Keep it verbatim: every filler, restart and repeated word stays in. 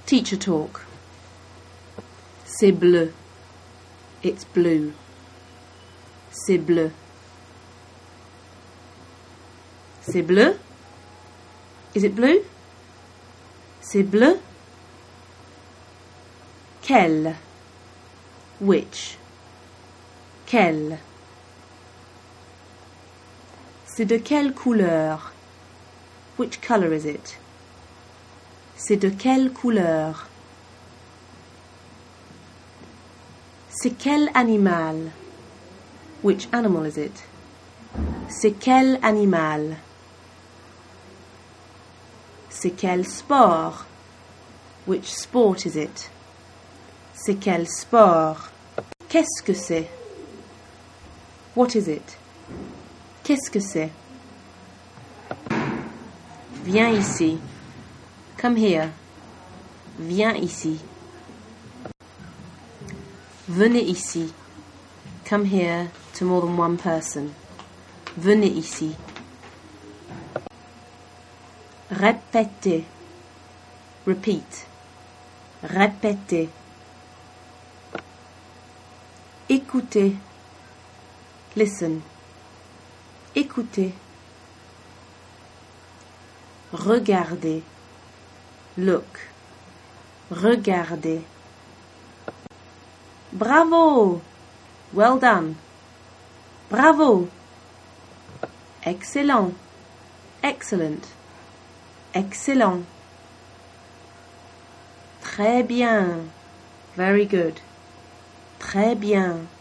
Teacher talk. C'est bleu. It's blue. C'est bleu. C'est bleu? Is it blue? C'est bleu? Quel? Which? Quel? C'est de quelle couleur? Which colour is it? C'est de quelle couleur? C'est quel animal? Which animal is it? C'est quel animal? C'est quel sport? Which sport is it? C'est quel sport? Qu'est-ce que c'est? What is it? Qu'est-ce que c'est? Viens ici. Come here. Viens ici. Venez ici. Come here to more than one person. Venez ici. Répétez. Repeat. Répétez. Écoutez. Listen. Écoutez. Regardez. Look. Regardez. Bravo. Well done. Bravo. Excellent. Excellent. Excellent. Très bien. Very good. Très bien.